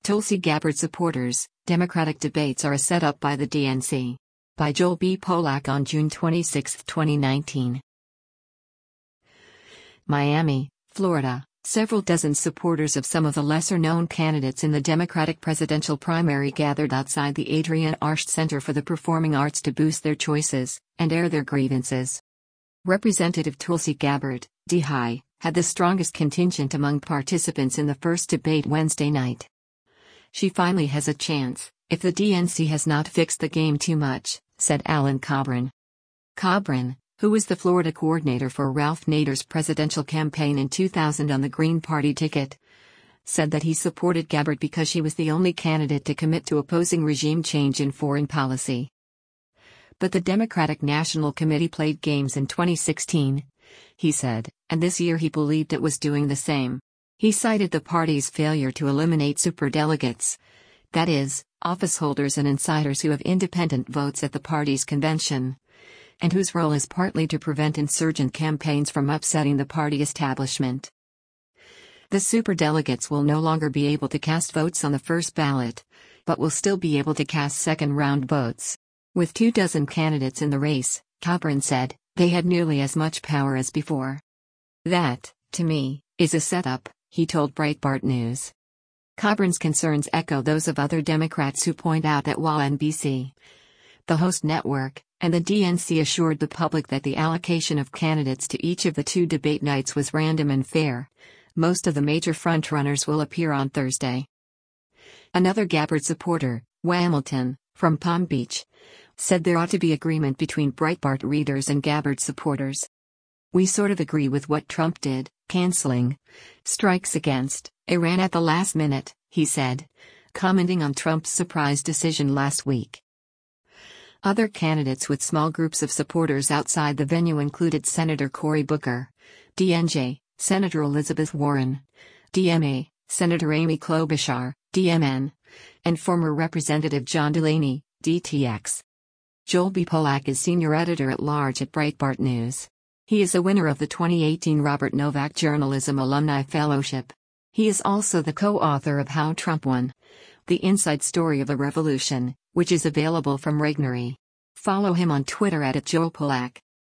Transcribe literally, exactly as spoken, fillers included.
Tulsi Gabbard supporters, Democratic debates are a setup by the D N C. By Joel B. Polak on June twenty-sixth, twenty nineteen. Miami, Florida. Several dozen supporters of some of the lesser-known candidates in the Democratic presidential primary gathered outside the Adrienne Arsht Center for the Performing Arts to boost their choices and air their grievances. Representative Tulsi Gabbard, D H I, had the strongest contingent among participants in the first debate Wednesday night. She finally has a chance, if the D N C has not fixed the game too much, said Alan Cobran. Cobran, who was the Florida coordinator for Ralph Nader's presidential campaign in two thousand on the Green Party ticket, said that he supported Gabbard because she was the only candidate to commit to opposing regime change in foreign policy. But the Democratic National Committee played games in twenty sixteen, he said, and this year he believed it was doing the same. He cited the party's failure to eliminate superdelegates, that is, office holders and insiders who have independent votes at the party's convention, and whose role is partly to prevent insurgent campaigns from upsetting the party establishment. The superdelegates will no longer be able to cast votes on the first ballot, but will still be able to cast second-round votes. With two dozen candidates in the race, Cobran said, they had nearly as much power as before. That, to me, is a setup, he told Breitbart News. Cobran's concerns echo those of other Democrats who point out that while N B C, the host network, and the D N C assured the public that the allocation of candidates to each of the two debate nights was random and fair, most of the major frontrunners will appear on Thursday. Another Gabbard supporter, Hamilton, from Palm Beach, said there ought to be agreement between Breitbart readers and Gabbard supporters. We sort of agree with what Trump did, canceling strikes against Iran at the last minute, he said, commenting on Trump's surprise decision last week. Other candidates with small groups of supporters outside the venue included Senator Cory Booker, D N J, Senator Elizabeth Warren, D M A, Senator Amy Klobuchar, D M N, and former Representative John Delaney, D T X. Joel B. Polak is senior editor-at-large at Breitbart News. He is a winner of the twenty eighteen Robert Novak Journalism Alumni Fellowship. He is also the co-author of How Trump Won: The Inside Story of a Revolution, which is available from Regnery. Follow him on Twitter at Joel Polak.